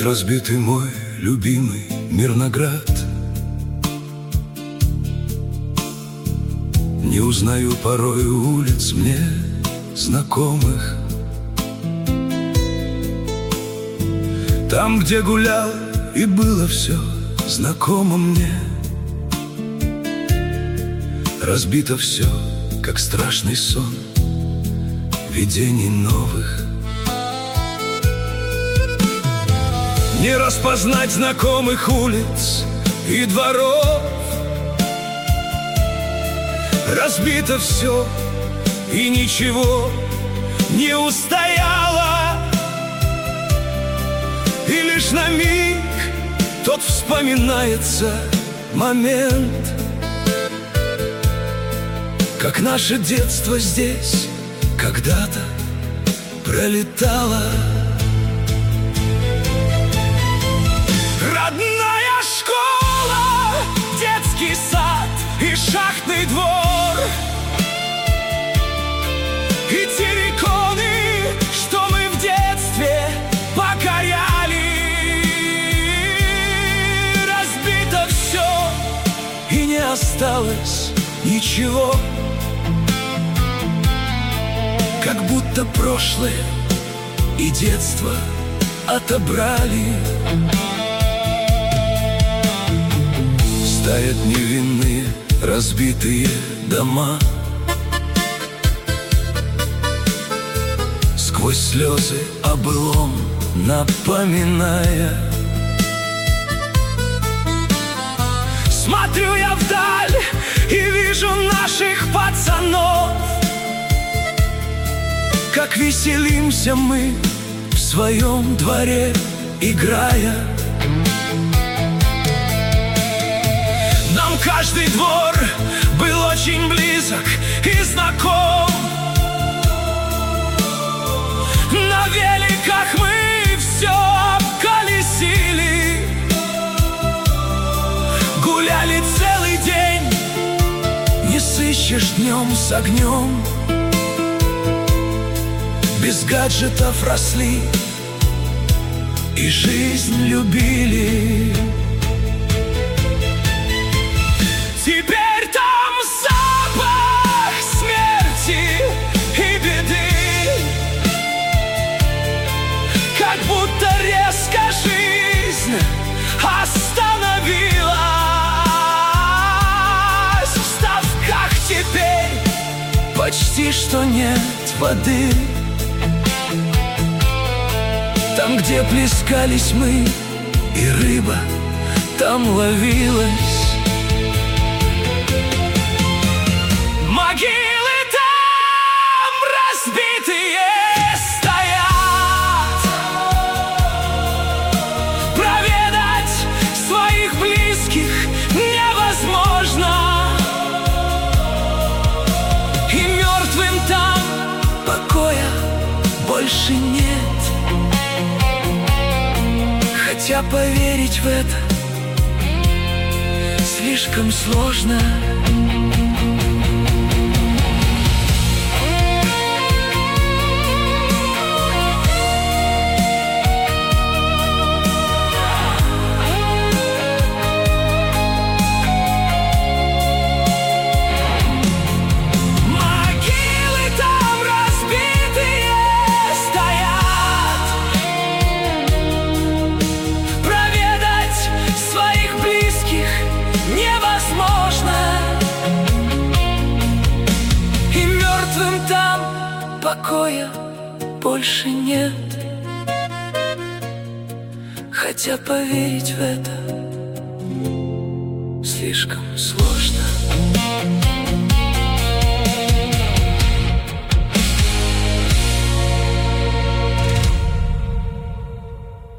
разбитый мой любимый Мирноград. Не узнаю порой улиц мне знакомых. Там, где гулял и было все знакомо мне, разбито все, как страшный сон видений новых. Не распознать знакомых улиц и дворов. Разбито все, и ничего не устояло. И лишь на миг тот вспоминается момент, как наше детство здесь когда-то пролетало. Родная школа, детский сад и шахтный двор, и терриконы, что мы в детстве покоряли. Разбито все, и не осталось ничего, как будто прошлое и детство отобрали. Стоят невинные разбитые дома, сквозь слезы о былом напоминая. Смотрю я вдаль и вижу наших пацанов, как веселимся мы в своем дворе, играя. Нам каждый двор был очень близок и знаком. На великах мы все обколесили, гуляли целый день, не сыщешь днем с огнем. Без гаджетов росли и жизнь любили. Теперь там запах смерти и беды, как будто резко жизнь остановилась. В ставках теперь почти что нет воды. Там, где плескались мы, и рыба там ловилась. Могилы там разбитые стоят, проведать своих близких невозможно, и мертвым там покоя больше нет. Хотя поверить в это слишком сложно. Покоя больше нет. Хотя поверить в это слишком сложно.